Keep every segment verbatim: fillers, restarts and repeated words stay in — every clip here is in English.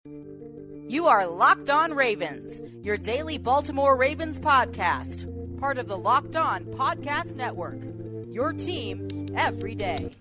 You are Locked On Ravens, your daily Baltimore Ravens podcast, part of the Locked On Podcast Network, your team every day.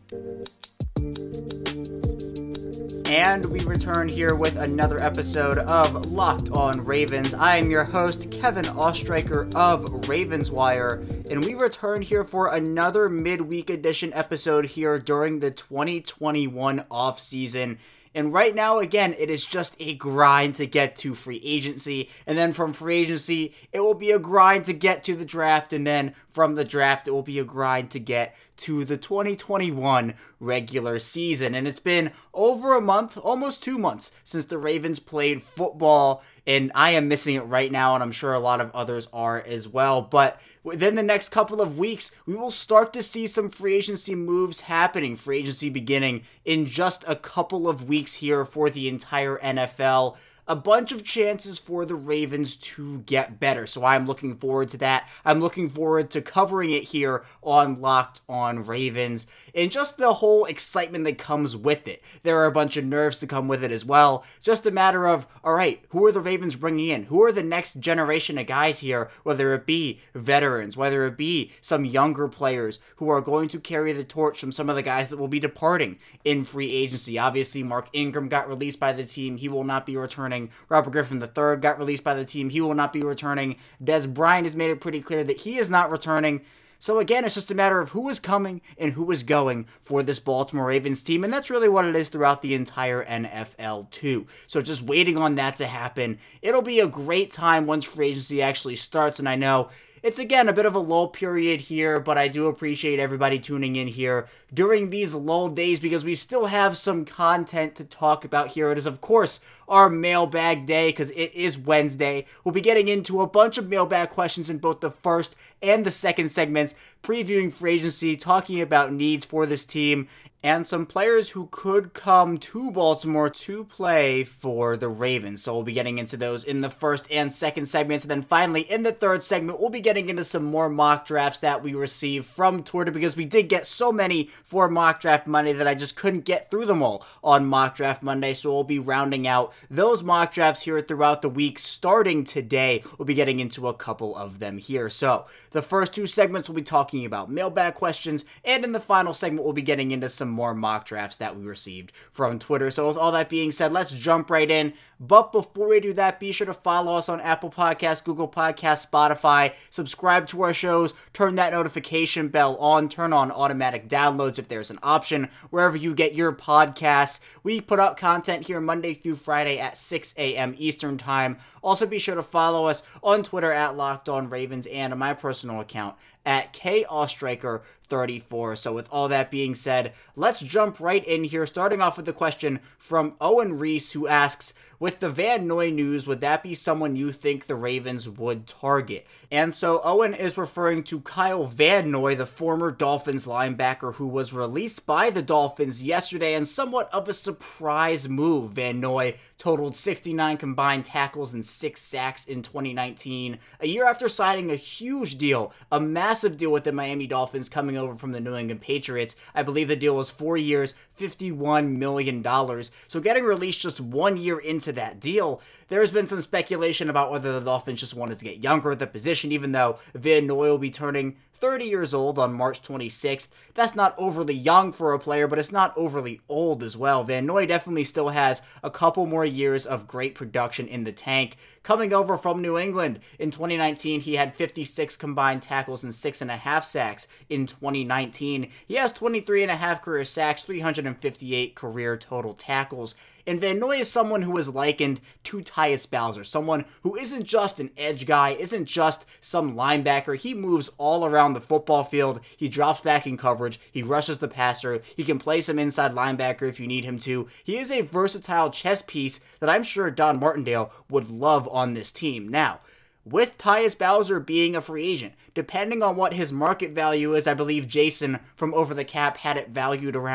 And we return here with another episode of Locked On Ravens. I am your host, Kevin Ostreicher of Ravenswire, and we return here for another midweek edition episode here during the twenty twenty-one offseason. And right now, again, it is just a grind to get to free agency. And then from free agency, it will be a grind to get to the draft. And then from the draft, it will be a grind to get to the twenty twenty-one regular season. And it's been over a month, almost two months, since the Ravens played football. And I am missing it right now, and I'm sure a lot of others are as well. But within the next couple of weeks, we will start to see some free agency moves happening. Free agency beginning in just a couple of weeks here for the entire N F L. A bunch of chances for the Ravens to get better. So I'm looking forward to that. I'm looking forward to covering it here on Locked On Ravens and just the whole excitement that comes with it. There are a bunch of nerves to come with it as well. Just a matter of, all right, who are the Ravens bringing in? Who are the next generation of guys here, whether it be veterans, whether it be some younger players who are going to carry the torch from some of the guys that will be departing in free agency. Obviously, Mark Ingram got released by the team. He will not be returning. Robert Griffin the third got released by the team. He will not be returning. Des Bryant has made it pretty clear that he is not returning. So again, it's just a matter of who is coming and who is going for this Baltimore Ravens team, and that's really what it is throughout the entire N F L too. So just waiting on that to happen. It'll be a great time once free agency actually starts, and I know it's, again, a bit of a lull period here, but I do appreciate everybody tuning in here during these lull days because we still have some content to talk about here. It is, of course, our mailbag day because it is Wednesday. We'll be getting into a bunch of mailbag questions in both the first and the second segments, previewing free agency, talking about needs for this team, and some players who could come to Baltimore to play for the Ravens. So we'll be getting into those in the first and second segments. And then finally, in the third segment, we'll be getting into some more mock drafts that we received from Twitter because we did get so many for Mock Draft Monday that I just couldn't get through them all on Mock Draft Monday. So we'll be rounding out those mock drafts here throughout the week. Starting today, we'll be getting into a couple of them here. So the first two segments we'll be talking about mailbag questions, and in the final segment, we'll be getting into some more mock drafts that we received from Twitter. So with all that being said, let's jump right in. But before we do that, be sure to follow us on Apple Podcasts, Google Podcasts, Spotify, subscribe to our shows, turn that notification bell on, turn on automatic downloads if there's an option, wherever you get your podcasts. We put out content here Monday through Friday at six a.m. Eastern Time. Also be sure to follow us on Twitter at Locked On Ravens and on my personal account at K Ostreicher thirty-four. So with all that being said, let's jump right in here, starting off with the question from Owen Reese, who asks, with the Van Noy news, would that be someone you think the Ravens would target? And so Owen is referring to Kyle Van Noy, the former Dolphins linebacker who was released by the Dolphins yesterday, and somewhat of a surprise move. Van Noy totaled sixty-nine combined tackles and six sacks in twenty nineteen, a year after signing a huge deal, a massive deal with the Miami Dolphins coming over from the New England Patriots. I believe the deal was four years, fifty-one million dollars. So getting released just one year into that deal, there's been some speculation about whether the Dolphins just wanted to get younger at the position, even though Van Noy will be turning thirty years old on March twenty-sixth. That's not overly young for a player, but it's not overly old as well. Van Noy definitely still has a couple more years of great production in the tank. Coming over from New England in twenty nineteen, he had fifty-six combined tackles and six and a half sacks in twenty nineteen. He has twenty-three and a half career sacks, three hundred fifty-eight career total tackles. And Van Noy is someone who is likened to Tyus Bowser, someone who isn't just an edge guy, isn't just some linebacker. He moves all around the football field. He drops back in coverage. He rushes the passer. He can play some inside linebacker if you need him to. He is a versatile chess piece that I'm sure Don Martindale would love on this team. Now, with Tyus Bowser being a free agent, depending on what his market value is, I believe Jason from Over the Cap had it valued around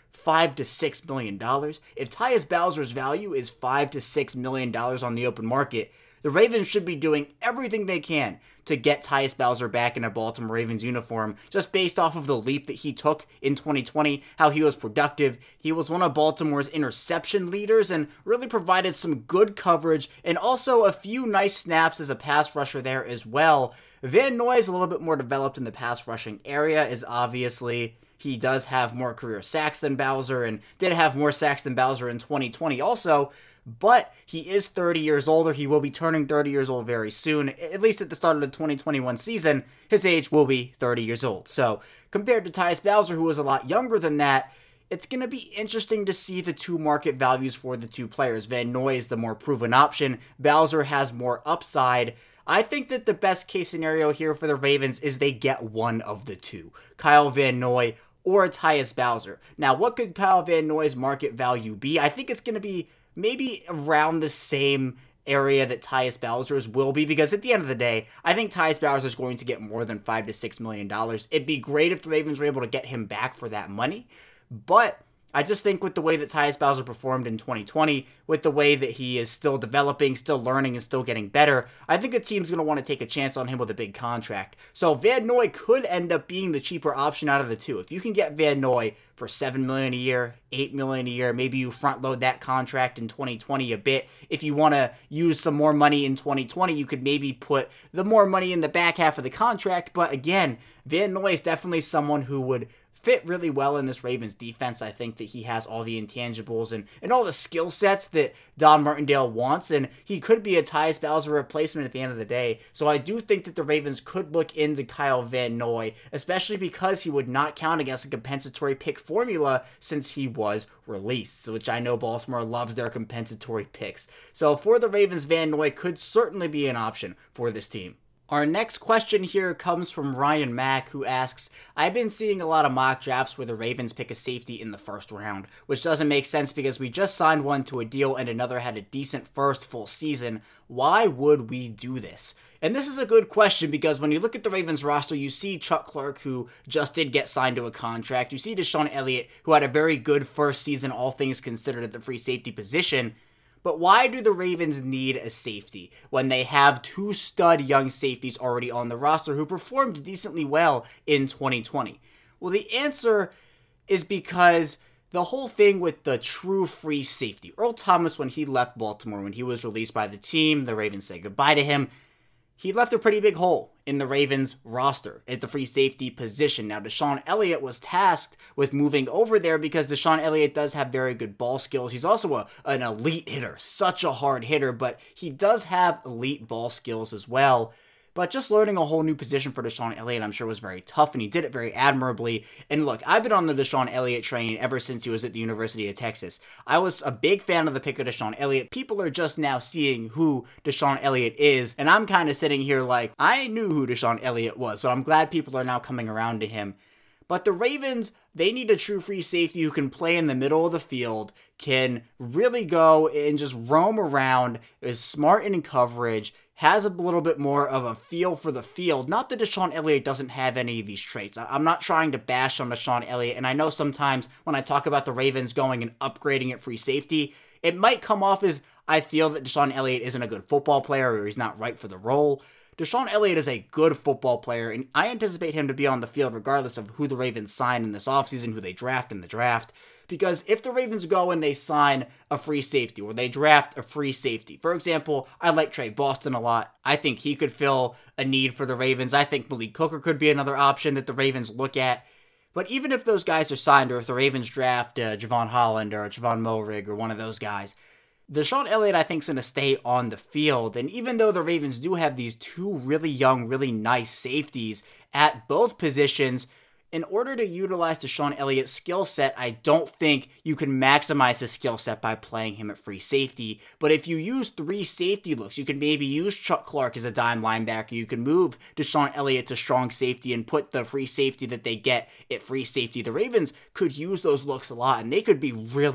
five to six million dollars. If Tyus Bowser's value is five to six million dollars on the open market, the Ravens should be doing everything they can to get Tyus Bowser back in a Baltimore Ravens uniform, just based off of the leap that he took in twenty twenty, how he was productive. He was one of Baltimore's interception leaders and really provided some good coverage and also a few nice snaps as a pass rusher there as well. Van Noy is a little bit more developed in the pass rushing area, as obviously he does have more career sacks than Bowser and did have more sacks than Bowser in twenty twenty also. But he is thirty years older. He will be turning thirty years old very soon. At least at the start of the twenty twenty-one season, his age will be thirty years old. So compared to Tyus Bowser, who was a lot younger than that, it's going to be interesting to see the two market values for the two players. Van Noy is the more proven option. Bowser has more upside. I think that the best case scenario here for the Ravens is they get one of the two, Kyle Van Noy or Tyus Bowser. Now, what could Kyle Van Noy's market value be? I think it's going to be maybe around the same area that Tyus Bowser's will be, because at the end of the day, I think Tyus Bowser is going to get more than five to six million dollars. It'd be great if the Ravens were able to get him back for that money, but I just think with the way that Tyus Bowser performed in twenty twenty, with the way that he is still developing, still learning, and still getting better, I think the team's going to want to take a chance on him with a big contract. So Van Noy could end up being the cheaper option out of the two. If you can get Van Noy for seven million dollars a year, eight million dollars a year, maybe you front load that contract in twenty twenty a bit. If you want to use some more money in twenty twenty, you could maybe put the more money in the back half of the contract. But again, Van Noy is definitely someone who would fit really well in this Ravens defense. I think that he has all the intangibles and, and all the skill sets that Don Martindale wants, and he could be a Tyus Bowser replacement at the end of the day. So I do think that the Ravens could look into Kyle Van Noy, especially because he would not count against a compensatory pick formula since he was released, which I know Baltimore loves their compensatory picks. So for the Ravens, Van Noy could certainly be an option for this team. Our next question here comes from Ryan Mack, who asks, I've been seeing a lot of mock drafts where the Ravens pick a safety in the first round, which doesn't make sense because we just signed one to a deal and another had a decent first full season. Why would we do this? And this is a good question because when you look at the Ravens roster, you see Chuck Clark, who just did get signed to a contract. You see DeShon Elliott, who had a very good first season, all things considered, at the free safety position. But why do the Ravens need a safety when they have two stud young safeties already on the roster who performed decently well in twenty twenty? Well, the answer is because the whole thing with the true free safety. Earl Thomas, when he left Baltimore, when he was released by the team, the Ravens said goodbye to him. He left a pretty big hole in the Ravens roster at the free safety position. Now, DeShon Elliott was tasked with moving over there because DeShon Elliott does have very good ball skills. He's also a, an elite hitter, such a hard hitter, but he does have elite ball skills as well. But just learning a whole new position for DeShon Elliott, I'm sure, was very tough, and he did it very admirably. And look, I've been on the DeShon Elliott train ever since he was at the University of Texas. I was a big fan of the pick of DeShon Elliott. People are just now seeing who DeShon Elliott is, and I'm kind of sitting here like, I knew who DeShon Elliott was, but I'm glad people are now coming around to him. But the Ravens, they need a true free safety who can play in the middle of the field, can really go and just roam around, is smart in coverage, has a little bit more of a feel for the field. Not that DeShon Elliott doesn't have any of these traits. I'm not trying to bash on DeShon Elliott, and I know sometimes when I talk about the Ravens going and upgrading at free safety, it might come off as I feel that DeShon Elliott isn't a good football player or he's not right for the role. DeShon Elliott is a good football player, and I anticipate him to be on the field regardless of who the Ravens sign in this offseason, who they draft in the draft. Because if the Ravens go and they sign a free safety, or they draft a free safety, for example, I like Trey Boston a lot. I think he could fill a need for the Ravens. I think Malik Hooker could be another option that the Ravens look at. But even if those guys are signed, or if the Ravens draft uh, Javon Holland or Javon Morig or one of those guys, DeShon Elliott, I think, is going to stay on the field. And even though the Ravens do have these two really young, really nice safeties at both positions, in order to utilize DeShon Elliott's skill set, I don't think you can maximize his skill set by playing him at free safety. But if you use three safety looks, you can maybe use Chuck Clark as a dime linebacker. You can move DeShon Elliott to strong safety and put the free safety that they get at free safety. The Ravens could use those looks a lot, and they could be really,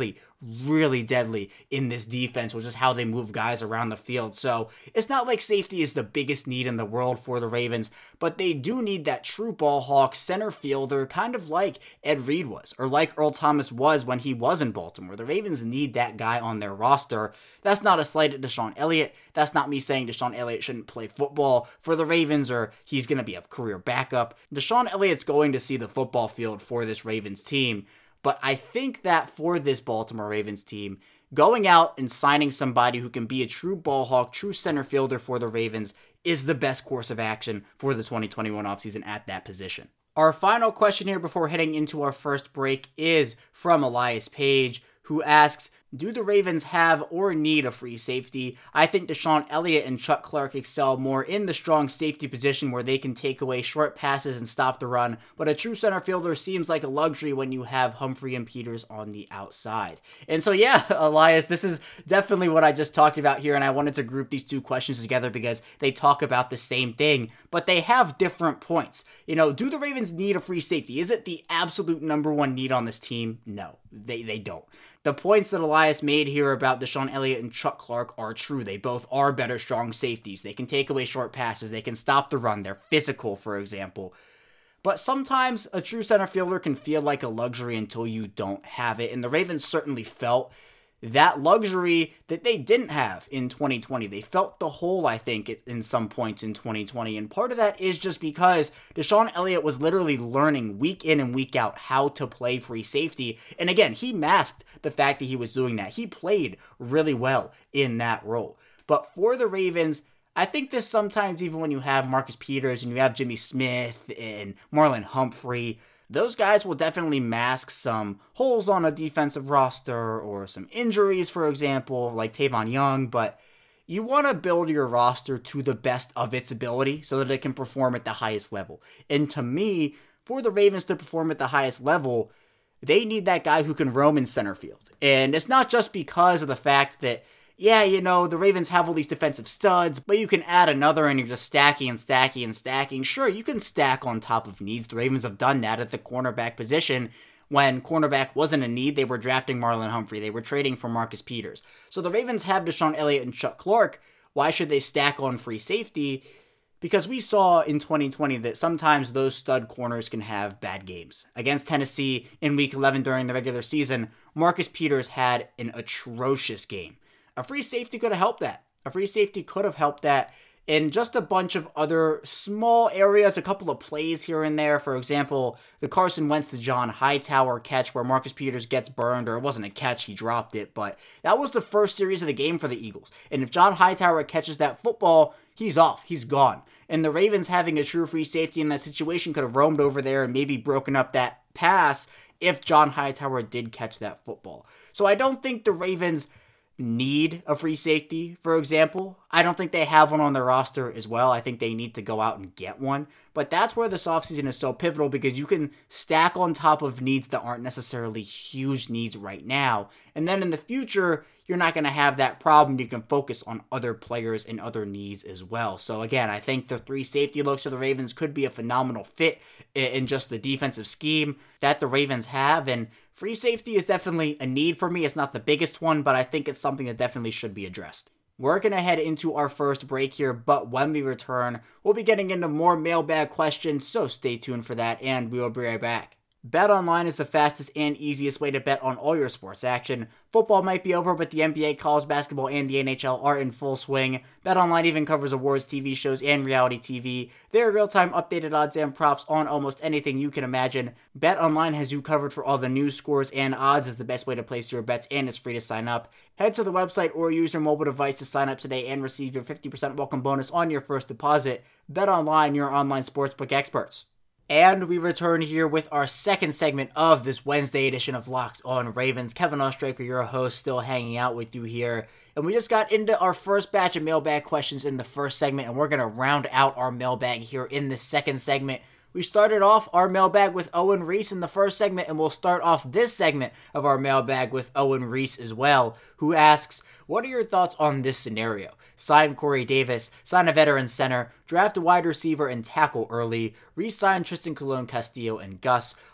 really deadly in this defense, which is how they move guys around the field. So it's not like safety is the biggest need in the world for the Ravens, but they do need that true ball hawk center fielder, kind of like Ed Reed was, or like Earl Thomas was when he was in Baltimore. The Ravens need that guy on their roster. That's not a slight at DeShon Elliott. That's not me saying DeShon Elliott shouldn't play football for the Ravens or he's going to be a career backup. DeShon Elliott's going to see the football field for this Ravens team. But I think that for this Baltimore Ravens team, going out and signing somebody who can be a true ball hawk, true center fielder for the Ravens is the best course of action for the twenty twenty-one offseason at that position. Our final question here before heading into our first break is from Elias Page, who asks, do the Ravens have or need a free safety? I think DeShon Elliott and Chuck Clark excel more in the strong safety position where they can take away short passes and stop the run, but a true center fielder seems like a luxury when you have Humphrey and Peters on the outside. And so yeah, Elias, this is definitely what I just talked about here, and I wanted to group these two questions together because they talk about the same thing, but they have different points. You know, do the Ravens need a free safety? Is it the absolute number one need on this team? No, they, they don't. The points that Elias made here about DeShon Elliott and Chuck Clark are true. They both are better strong safeties. They can take away short passes. They can stop the run. They're physical, for example. But sometimes a true center fielder can feel like a luxury until you don't have it. And the Ravens certainly felt that luxury that they didn't have in twenty twenty. They felt the hole, I think, in some points in twenty twenty. And part of that is just because DeShon Elliott was literally learning week in and week out how to play free safety. And again, he masked the fact that he was doing that. He played really well in that role. But for the Ravens, I think this sometimes, even when you have Marcus Peters and you have Jimmy Smith and Marlon Humphrey, those guys will definitely mask some holes on a defensive roster or some injuries, for example, like Tavon Young, but you want to build your roster to the best of its ability so that it can perform at the highest level. And to me, for the Ravens to perform at the highest level, they need that guy who can roam in center field. And it's not just because of the fact that, yeah, you know, the Ravens have all these defensive studs, but you can add another and you're just stacking and stacking and stacking. Sure, you can stack on top of needs. The Ravens have done that at the cornerback position. When cornerback wasn't a need, they were drafting Marlon Humphrey. They were trading for Marcus Peters. So the Ravens have DeShon Elliott and Chuck Clark. Why should they stack on free safety? Because we saw in twenty twenty that sometimes those stud corners can have bad games. Against Tennessee in week eleven during the regular season, Marcus Peters had an atrocious game. A free safety could have helped that. A free safety could have helped that in just a bunch of other small areas, a couple of plays here and there. For example, the Carson Wentz to John Hightower catch where Marcus Peters gets burned, or it wasn't a catch, he dropped it, but that was the first series of the game for the Eagles. And if John Hightower catches that football, he's off, he's gone. And the Ravens having a true free safety in that situation could have roamed over there and maybe broken up that pass if John Hightower did catch that football. So I don't think the Ravens need a free safety, for example. I don't think they have one on their roster as well. I think they need to go out and get one. But that's where this offseason is so pivotal, because you can stack on top of needs that aren't necessarily huge needs right now. And then in the future, you're not going to have that problem. You can focus on other players and other needs as well. So again, I think the three safety looks for the Ravens could be a phenomenal fit in just the defensive scheme that the Ravens have. And free safety is definitely a need for me. It's not the biggest one, but I think it's something that definitely should be addressed. We're going to head into our first break here, but when we return, we'll be getting into more mailbag questions, so stay tuned for that, and we will be right back. BetOnline is the fastest and easiest way to bet on all your sports action. Football might be over, but the N B A, college basketball, and the N H L are in full swing. BetOnline even covers awards, T V shows, and reality T V. There are real-time updated odds and props on almost anything you can imagine. BetOnline has you covered for all the news, scores, and odds. Is the best way to place your bets, and it's free to sign up. Head to the website or use your mobile device to sign up today and receive your fifty percent welcome bonus on your first deposit. BetOnline, your online sportsbook experts. And we return here with our second segment of this Wednesday edition of Locked On Ravens. Kevin Ostreicher, your host, still hanging out with you here. And we just got into our first batch of mailbag questions in the first segment, and we're going to round out our mailbag here in the second segment. We started off our mailbag with Owen Reese in the first segment, and we'll start off this segment of our mailbag with Owen Reese as well, who asks, what are your thoughts on this scenario? Sign Corey Davis, sign a veteran center, draft a wide receiver and tackle early, re-sign Tristan Colon Castillo and Gus,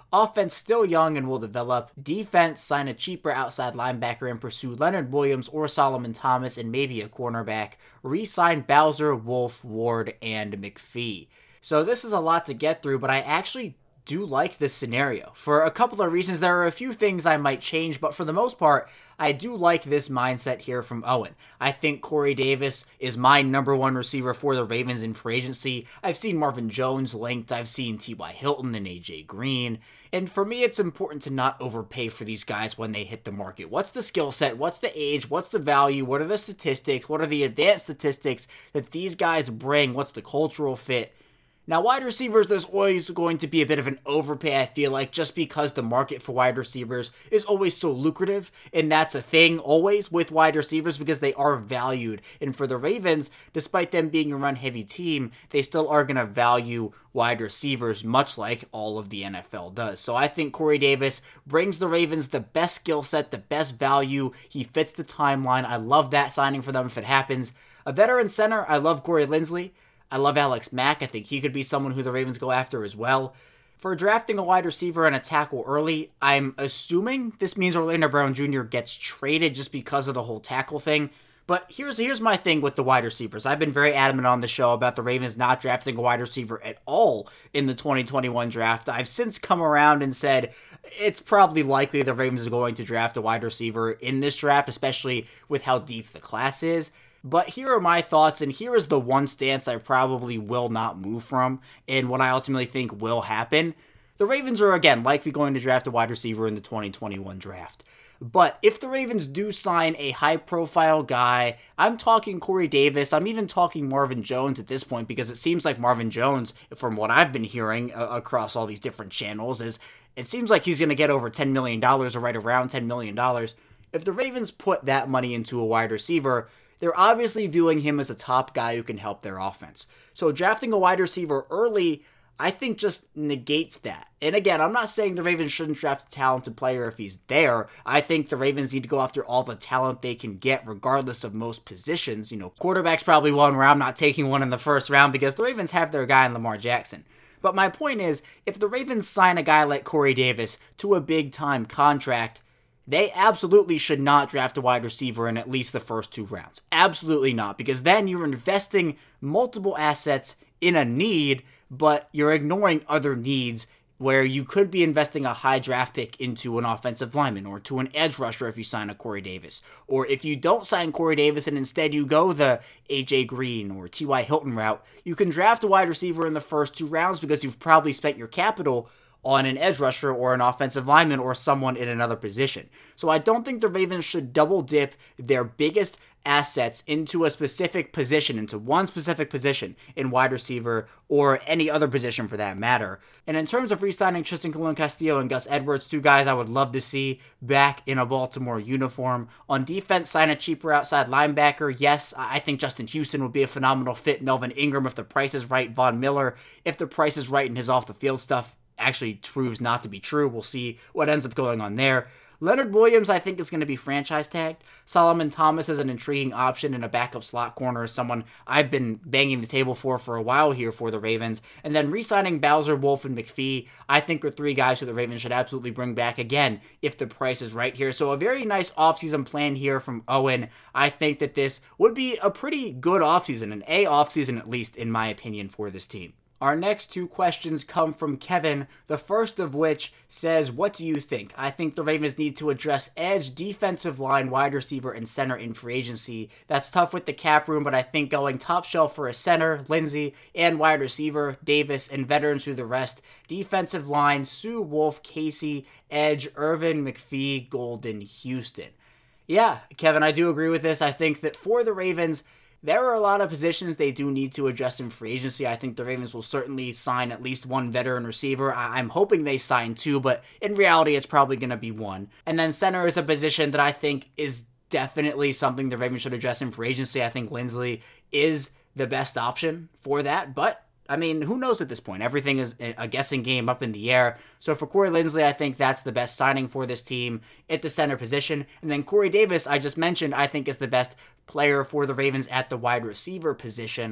Offense still young and will develop. Defense, sign a cheaper outside linebacker and pursue Leonard Williams or Solomon Thomas and maybe a cornerback. Re-sign Bowser, Wolf, Ward, and McPhee. So this is a lot to get through, but I actually do like this scenario. For a couple of reasons, there are a few things I might change, but for the most part, I do like this mindset here from Owen. I think Corey Davis is my number one receiver for the Ravens in free agency. I've seen Marvin Jones linked, I've seen T Y. Hilton and A J Green, and for me, it's important to not overpay for these guys when they hit the market. What's the skill set? What's the age? What's the value? What are the statistics? What are the advanced statistics that these guys bring? What's the cultural fit? Now, wide receivers, there's always going to be a bit of an overpay, I feel like, just because the market for wide receivers is always so lucrative, and that's a thing always with wide receivers because they are valued. And for the Ravens, despite them being a run-heavy team, they still are going to value wide receivers, much like all of the N F L does. So I think Corey Davis brings the Ravens the best skill set, the best value. He fits the timeline. I love that signing for them if it happens. A veteran center, I love Corey Linsley. I love Alex Mack. I think he could be someone who the Ravens go after as well. For drafting a wide receiver and a tackle early, I'm assuming this means Orlando Brown Junior gets traded just because of the whole tackle thing. But here's here's my thing with the wide receivers. I've been very adamant on the show about the Ravens not drafting a wide receiver at all in the twenty twenty-one draft. I've since come around and said it's probably likely the Ravens are going to draft a wide receiver in this draft, especially with how deep the class is. But here are my thoughts, and here is the one stance I probably will not move from, and what I ultimately think will happen. The Ravens are, again, likely going to draft a wide receiver in the twenty twenty-one draft. But if the Ravens do sign a high-profile guy, I'm talking Corey Davis, I'm even talking Marvin Jones at this point, because it seems like Marvin Jones, from what I've been hearing uh, across all these different channels, is it seems like he's going to get over ten million dollars or right around ten million dollars. If the Ravens put that money into a wide receiver, they're obviously viewing him as a top guy who can help their offense. So drafting a wide receiver early, I think, just negates that. And again, I'm not saying the Ravens shouldn't draft a talented player if he's there. I think the Ravens need to go after all the talent they can get, regardless of most positions. You know, quarterback's probably one where I'm not taking one in the first round because the Ravens have their guy in Lamar Jackson. But my point is, if the Ravens sign a guy like Corey Davis to a big-time contract, they absolutely should not draft a wide receiver in at least the first two rounds. Absolutely not, because then you're investing multiple assets in a need, but you're ignoring other needs where you could be investing a high draft pick into an offensive lineman or to an edge rusher if you sign a Corey Davis. Or if you don't sign Corey Davis and instead you go the A J Green or T Y. Hilton route, you can draft a wide receiver in the first two rounds because you've probably spent your capital on an edge rusher or an offensive lineman or someone in another position. So I don't think the Ravens should double dip their biggest assets into a specific position, into one specific position in wide receiver or any other position for that matter. And in terms of re-signing Tristan Colon-Castillo and Gus Edwards, two guys I would love to see back in a Baltimore uniform. On defense, sign a cheaper outside linebacker. Yes, I think Justin Houston would be a phenomenal fit. Melvin Ingram if the price is right. Von Miller if the price is right and his off-the-field stuff actually proves not to be true. We'll see what ends up going on there. Leonard Williams, I think, is going to be franchise tagged. Solomon Thomas is an intriguing option in a backup slot corner, someone I've been banging the table for for a while here for the Ravens. And then re-signing Bowser, Wolf, and McPhee, I think are three guys who the Ravens should absolutely bring back again if the price is right here. So a very nice offseason plan here from Owen. I think that this would be a pretty good offseason, an A offseason at least, in my opinion, for this team. Our next two questions come from Kevin, the first of which says, what do you think? I think the Ravens need to address edge, defensive line, wide receiver, and center in free agency. That's tough with the cap room, but I think going top shelf for a center, Lindsey, and wide receiver, Davis, and veterans through the rest. Defensive line, Sue, Wolf, Casey, edge, Irvin, McPhee, Golden, Houston. Yeah, Kevin, I do agree with this. I think that for the Ravens, there are a lot of positions they do need to adjust in free agency. I think the Ravens will certainly sign at least one veteran receiver. I- I'm hoping they sign two, but in reality, it's probably going to be one. And then center is a position that I think is definitely something the Ravens should address in free agency. I think Linsley is the best option for that, but I mean, who knows at this point? Everything is a guessing game up in the air. So for Corey Linsley, I think that's the best signing for this team at the center position. And then Corey Davis, I just mentioned, I think is the best player for the Ravens at the wide receiver position.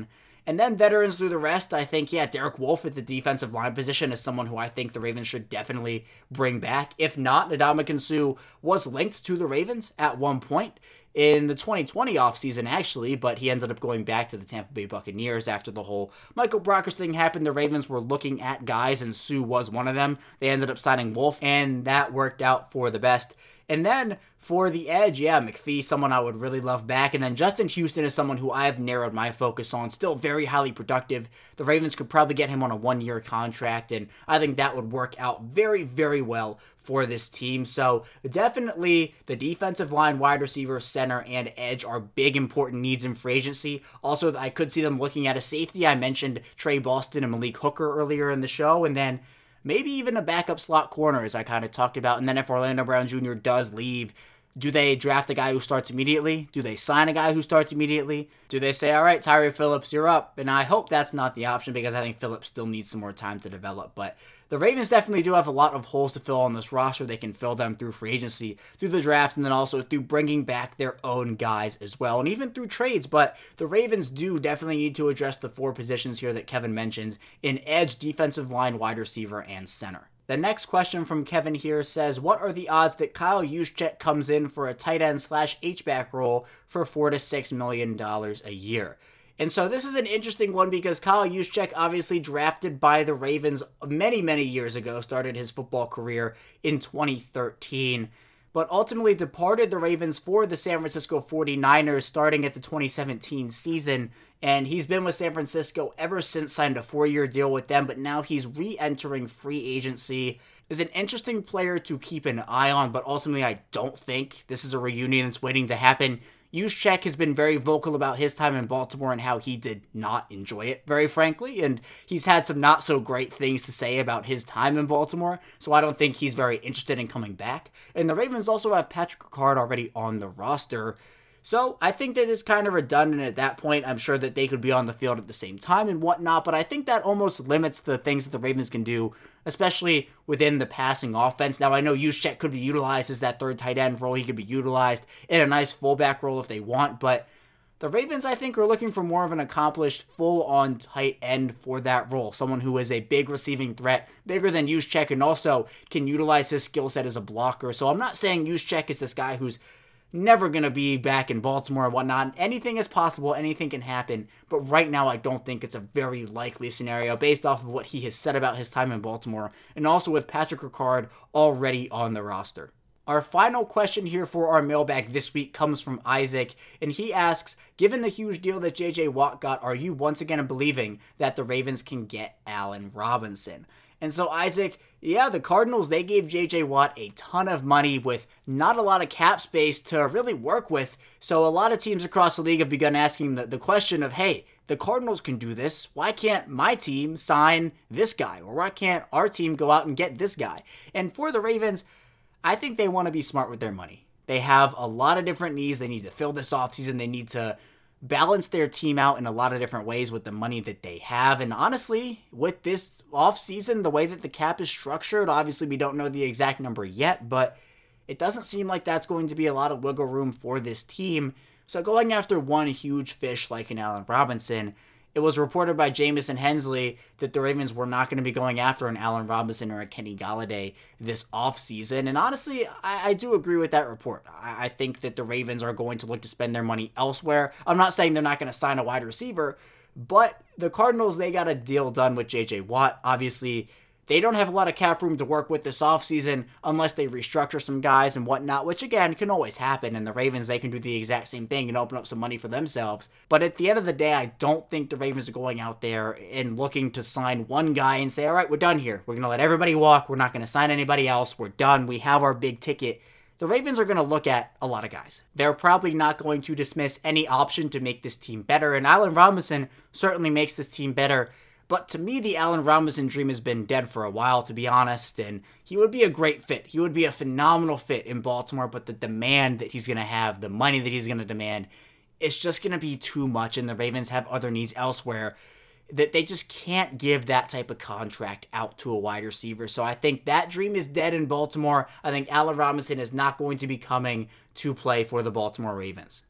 And then veterans through the rest, I think, yeah, Derek Wolfe at the defensive line position is someone who I think the Ravens should definitely bring back. If not, Ndamukong Suh was linked to the Ravens at one point in the twenty twenty offseason, actually, but he ended up going back to the Tampa Bay Buccaneers after the whole Michael Brockers thing happened. The Ravens were looking at guys, and Suh was one of them. They ended up signing Wolfe, and that worked out for the best. And then for the edge, yeah, McPhee, someone I would really love back. And then Justin Houston is someone who I've narrowed my focus on. Still very highly productive. The Ravens could probably get him on a one-year contract, and I think that would work out very, very well for this team. So definitely the defensive line, wide receiver, center, and edge are big, important needs in free agency. Also, I could see them looking at a safety. I mentioned Trey Boston and Malik Hooker earlier in the show, and then maybe even a backup slot corner, as I kind of talked about. And then if Orlando Brown Junior does leave, do they draft a guy who starts immediately? Do they sign a guy who starts immediately? Do they say, all right, Tyree Phillips, you're up? And I hope that's not the option, because I think Phillips still needs some more time to develop. But the Ravens definitely do have a lot of holes to fill on this roster. They can fill them through free agency, through the draft, and then also through bringing back their own guys as well, and even through trades. But the Ravens do definitely need to address the four positions here that Kevin mentions in edge, defensive line, wide receiver, and center. The next question from Kevin here says, what are the odds that Kyle Juszczyk comes in for a tight end slash H-back role for four to six million dollars a year? And so this is an interesting one, because Kyle Juszczyk, obviously drafted by the Ravens many, many years ago, started his football career in twenty thirteen, but ultimately departed the Ravens for the San Francisco forty-niners starting at the twenty seventeen season. And he's been with San Francisco ever since, signed a four-year deal with them, but now he's re-entering free agency. Is an interesting player to keep an eye on, but ultimately I don't think this is a reunion that's waiting to happen. Juszczyk has been very vocal about his time in Baltimore and how he did not enjoy it, very frankly, and he's had some not so great things to say about his time in Baltimore, so I don't think he's very interested in coming back. And the Ravens also have Patrick Ricard already on the roster, so I think that it's kind of redundant at that point. I'm sure that they could be on the field at the same time and whatnot, but I think that almost limits the things that the Ravens can do, especially within the passing offense. Now, I know Juszczyk could be utilized as that third tight end role. He could be utilized in a nice fullback role if they want, but the Ravens, I think, are looking for more of an accomplished, full-on tight end for that role. Someone who is a big receiving threat, bigger than Juszczyk, and also can utilize his skill set as a blocker. So I'm not saying Juszczyk is this guy who's never going to be back in Baltimore and whatnot. Anything is possible. Anything can happen. But right now, I don't think it's a very likely scenario based off of what he has said about his time in Baltimore, and also with Patrick Ricard already on the roster. Our final question here for our mailbag this week comes from Isaac, and he asks, given the huge deal that J J Watt got, are you once again believing that the Ravens can get Allen Robinson? And so, Isaac, yeah, the Cardinals, they gave J J Watt a ton of money with not a lot of cap space to really work with. So a lot of teams across the league have begun asking the, the question of, hey, the Cardinals can do this. Why can't my team sign this guy? Or why can't our team go out and get this guy? And for the Ravens, I think they want to be smart with their money. They have a lot of different needs. They need to fill this offseason. They need to balance their team out in a lot of different ways with the money that they have. And honestly, with this offseason, the way that the cap is structured, obviously we don't know the exact number yet, but it doesn't seem like that's going to be a lot of wiggle room for this team. So going after one huge fish like an Allen Robinson, it was reported by Jamison Hensley that the Ravens were not going to be going after an Allen Robinson or a Kenny Golladay this offseason. And honestly, I, I do agree with that report. I, I think that the Ravens are going to look to spend their money elsewhere. I'm not saying they're not going to sign a wide receiver, but the Cardinals, they got a deal done with J J Watt. Obviously, they don't have a lot of cap room to work with this offseason unless they restructure some guys and whatnot, which again can always happen. And the Ravens, they can do the exact same thing and open up some money for themselves. But at the end of the day, I don't think the Ravens are going out there and looking to sign one guy and say, all right, we're done here. We're going to let everybody walk. We're not going to sign anybody else. We're done. We have our big ticket. The Ravens are going to look at a lot of guys. They're probably not going to dismiss any option to make this team better. And Allen Robinson certainly makes this team better. But to me, the Allen Robinson dream has been dead for a while, to be honest, and he would be a great fit. He would be a phenomenal fit in Baltimore, but the demand that he's going to have, the money that he's going to demand, it's just going to be too much, and the Ravens have other needs elsewhere that they just can't give that type of contract out to a wide receiver. So I think that dream is dead in Baltimore. I think Allen Robinson is not going to be coming to play for the Baltimore Ravens.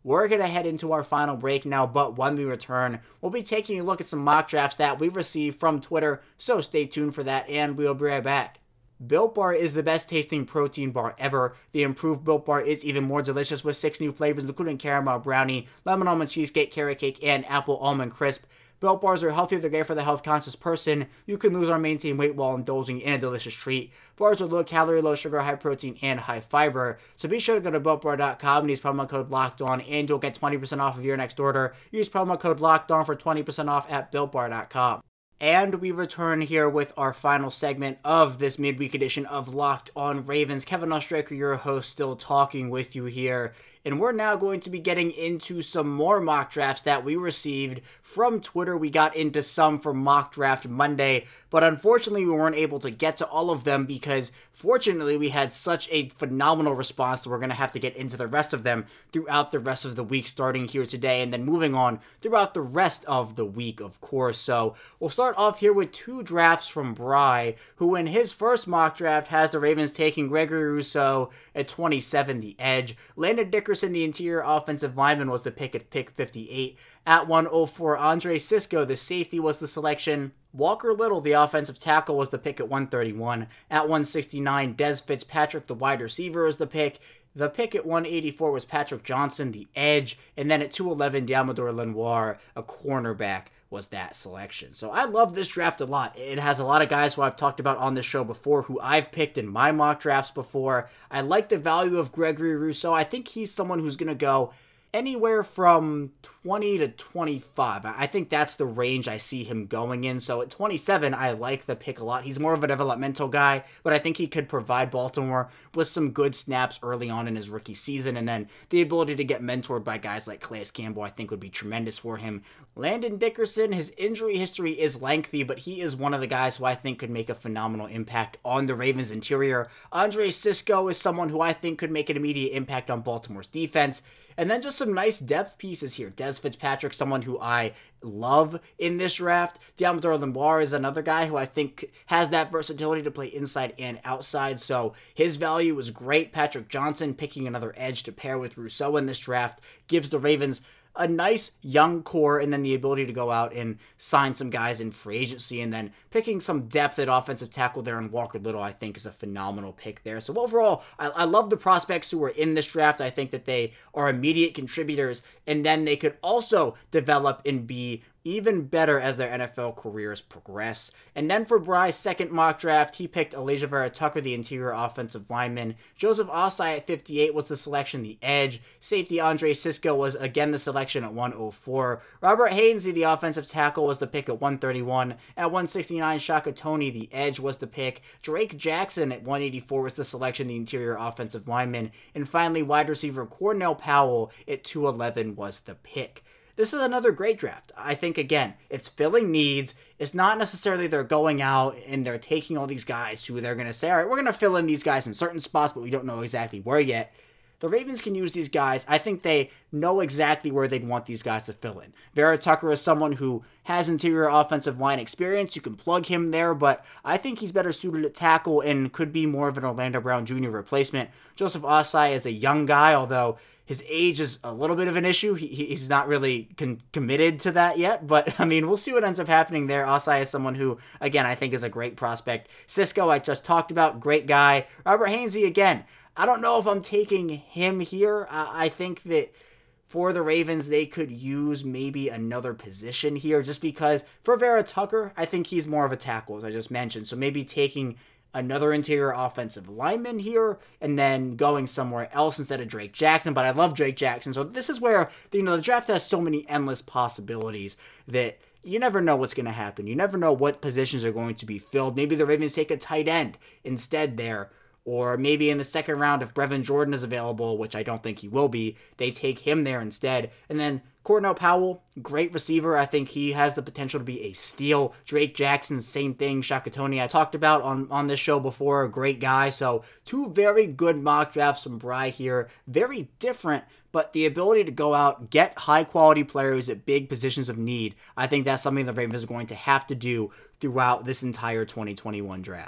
we're going to head into our final break now, but when we return, we'll be taking a look at some mock drafts that we've received from Twitter, so stay tuned for that, and we'll be right back. Built Bar is the best tasting protein bar ever. The improved Built Bar is even more delicious with six new flavors, including caramel brownie, lemon almond cheesecake, carrot cake, and apple almond crisp. Built Bars are healthier, they're great for the health-conscious person. You can lose or maintain weight while indulging in a delicious treat. Bars are low calorie, low sugar, high protein, and high fiber. So be sure to go to built bar dot com and use promo code LOCKEDON, and you'll get twenty percent off of your next order. Use promo code LOCKEDON for twenty percent off at built bar dot com. And we return here with our final segment of this midweek edition of Locked on Ravens. Kevin Oestreicher, your host, still talking with you here. And we're now going to be getting into some more mock drafts that we received from Twitter. We got into some for Mock Draft Monday, but unfortunately we weren't able to get to all of them because fortunately we had such a phenomenal response that we're going to have to get into the rest of them throughout the rest of the week, starting here today and then moving on throughout the rest of the week, of course. So we'll start off here with two drafts from Bry, who in his first mock draft has the Ravens taking Gregory Rousseau at twenty-seven, the edge. Landon Dickerson, the interior offensive lineman, was the pick at pick fifty-eight. At one oh four, Andre Cisco, the safety, was the selection. Walker Little, the offensive tackle, was the pick at one thirty-one. At one sixty-nine, Dez Fitzpatrick, the wide receiver, was the pick. The pick at one eighty-four was Patrick Johnson, the edge. And then at two eleven, Diamador Lenoir, a cornerback, was that selection. So I love this draft a lot. It has a lot of guys who I've talked about on this show before, who I've picked in my mock drafts before. I like the value of Gregory Rousseau. I think he's someone who's going to go anywhere from twenty to twenty-five. I think that's the range I see him going in. So at twenty-seven, I like the pick a lot. He's more of a developmental guy, but I think he could provide Baltimore with some good snaps early on in his rookie season. And then the ability to get mentored by guys like Calais Campbell, I think would be tremendous for him. Landon Dickerson, his injury history is lengthy, but he is one of the guys who I think could make a phenomenal impact on the Ravens interior. Andre Cisco is someone who I think could make an immediate impact on Baltimore's defense. And then just some nice depth pieces here. Dez Fitzpatrick, someone who I love in this draft. Diamador Lenoir is another guy who I think has that versatility to play inside and outside, so his value is great. Patrick Johnson, picking another edge to pair with Rousseau in this draft, gives the Ravens a nice young core, and then the ability to go out and sign some guys in free agency, and then picking some depth at offensive tackle there in Walker Little, I think is a phenomenal pick there. So overall, I, I love the prospects who are in this draft. I think that they are immediate contributors, and then they could also develop and be even better as their N F L careers progress. And then for Bry's second mock draft, he picked Alijah Vera-Tucker, the interior offensive lineman. Joseph Ossai at fifty-eight was the selection, the edge. Safety Andre Cisco was again the selection at one oh four. Robert Hainsey, the offensive tackle, was the pick at one thirty-one. At one sixty-nine, Shaka Toney, the edge, was the pick. Drake Jackson at one eighty-four was the selection, the interior offensive lineman. And finally, wide receiver Cornell Powell at two eleven was the pick. This is another great draft. I think, again, it's filling needs. It's not necessarily they're going out and they're taking all these guys who they're going to say, all right, we're going to fill in these guys in certain spots, but we don't know exactly where yet. The Ravens can use these guys. I think they know exactly where they'd want these guys to fill in. Vera-Tucker is someone who has interior offensive line experience. You can plug him there, but I think he's better suited at tackle and could be more of an Orlando Brown Junior replacement. Joseph Ossai is a young guy, although his age is a little bit of an issue. He, he's not really con- committed to that yet, but I mean, we'll see what ends up happening there. Ossai is someone who, again, I think is a great prospect. Cisco, I just talked about, great guy. Robert Hainsey, again, I don't know if I'm taking him here. I, I think that for the Ravens, they could use maybe another position here, just because for Vera-Tucker, I think he's more of a tackle, as I just mentioned. So maybe taking another interior offensive lineman here, and then going somewhere else instead of Drake Jackson. But I love Drake Jackson. So this is where, you know, the draft has so many endless possibilities that you never know what's going to happen. You never know what positions are going to be filled. Maybe the Ravens take a tight end instead there. Or maybe in the second round, if Brevin Jordan is available, which I don't think he will be, they take him there instead. And then Cornell Powell, great receiver. I think he has the potential to be a steal. Drake Jackson, same thing. Shaka Toney, I talked about on, on this show before, a great guy. So two very good mock drafts from Bry here. Very different, but the ability to go out, get high-quality players at big positions of need, I think that's something the Ravens are going to have to do throughout this entire twenty twenty-one draft.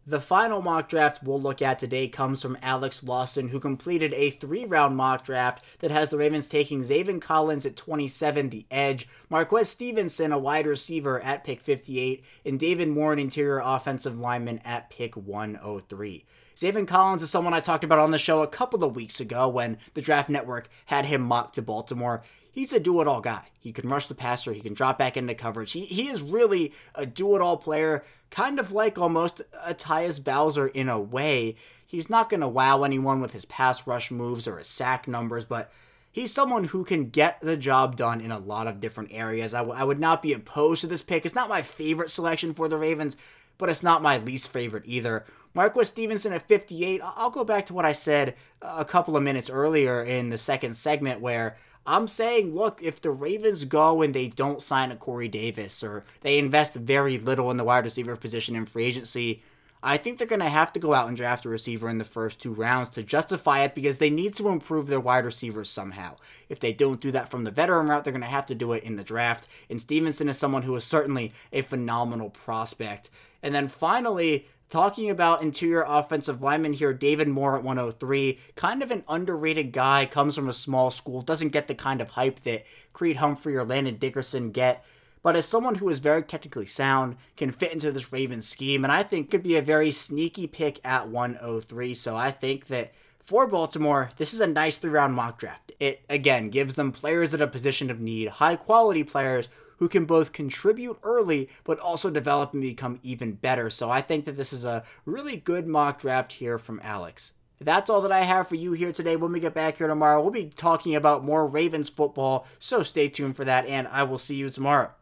The final mock draft we'll look at today comes from Alex Lawson, who completed a three-round mock draft that has the Ravens taking Zaven Collins at twenty-seven, the edge, Marquez Stevenson, a wide receiver, at pick fifty-eight, and David Moore, an interior offensive lineman, at pick one oh three. Zaven Collins is someone I talked about on the show a couple of weeks ago when the Draft Network had him mocked to Baltimore. He's a do-it-all guy. He can rush the passer. He can drop back into coverage. He he is really a do-it-all player, kind of like almost a Tyus Bowser in a way. He's not going to wow anyone with his pass rush moves or his sack numbers, but he's someone who can get the job done in a lot of different areas. I, w- I would not be opposed to this pick. It's not my favorite selection for the Ravens, but it's not my least favorite either. Marquez Stevenson at fifty-eight, I'll go back to what I said a couple of minutes earlier in the second segment where I'm saying, look, if the Ravens go and they don't sign a Corey Davis or they invest very little in the wide receiver position in free agency, I think they're going to have to go out and draft a receiver in the first two rounds to justify it because they need to improve their wide receivers somehow. If they don't do that from the veteran route, they're going to have to do it in the draft. And Stevenson is someone who is certainly a phenomenal prospect. And then finally, talking about interior offensive lineman here, David Moore at one oh three, kind of an underrated guy, comes from a small school, doesn't get the kind of hype that Creed Humphrey or Landon Dickerson get, but as someone who is very technically sound, can fit into this Ravens scheme, and I think could be a very sneaky pick at one oh three, so I think that for Baltimore, this is a nice three-round mock draft. It, again, gives them players at a position of need, high-quality players who can both contribute early, but also develop and become even better. So I think that this is a really good mock draft here from Alex. That's all that I have for you here today. When we get back here tomorrow, we'll be talking about more Ravens football, so stay tuned for that, and I will see you tomorrow.